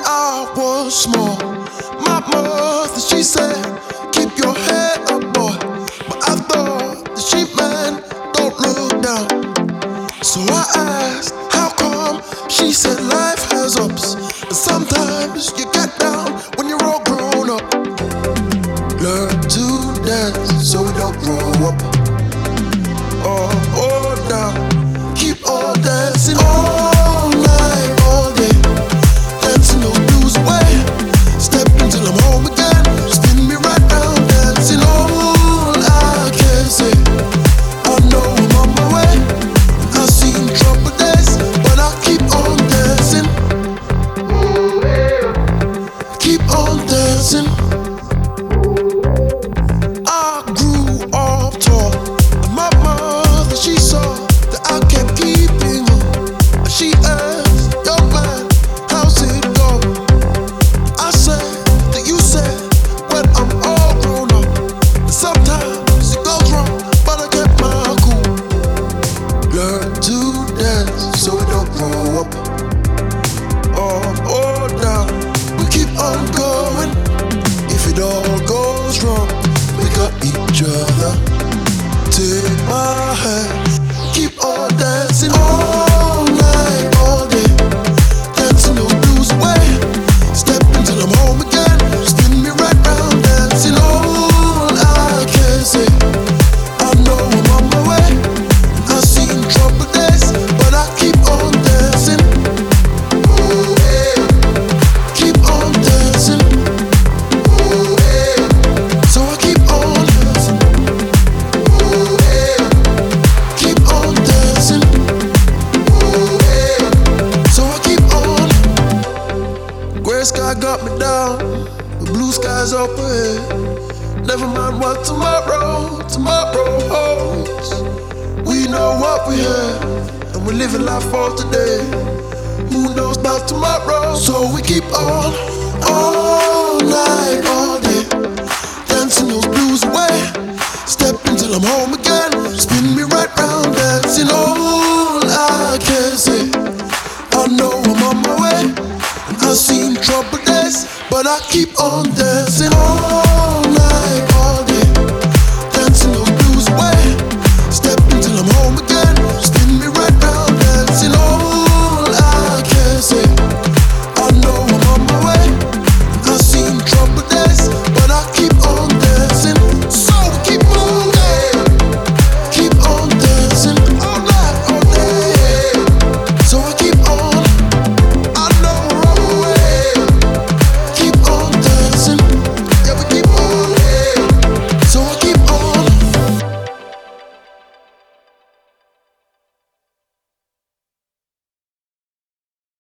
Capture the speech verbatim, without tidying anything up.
I was small, my mother, she said, keep your head up, boy. But I thought the sheep man don't look down. So I asked, how come? She said, life has ups, and sometimes you get down when you're all grown up. Learn to dance so we don't grow up. Oh, oh, down, keep on dancing all night, all day. Dancing those blues away. Step until I'm home again. Spin me right round, dancing all I can say. I know I'm on my way. I've seen trouble days, but I keep on dancing. Keep on dancing. I grew up tall, and my mother, she saw that I kept keeping on. She asked, young man, how's it go? I said that you said when I'm all grown up. And sometimes it goes wrong, but I get my cool. Learn to dance so we don't grow up. Oh, oh, now we keep on going. If it all goes wrong, we got each other. Take my hand, keep on dancing all night, all day. Dancing those blues away. Step until I'm home again. Spin me right round, dancing all I can say. I know I'm on my way. I've seen trouble days, but I keep on dancing. Oh, yeah. Keep on dancing. Oh, yeah. So I keep on dancing. Oh, yeah. Keep on dancing. Oh, yeah. So I keep on. Gray sky got me down, the blue skies up ahead. Never mind what tomorrow, tomorrow holds. We know what we have, and we're living life for today. Who knows about tomorrow? So we keep on, all night, all day. Dancing those blues away. Step until I'm home again. Spin me right round, dancing all I can say. I know I'm on my way. I've seen trouble days, but I keep on dancing.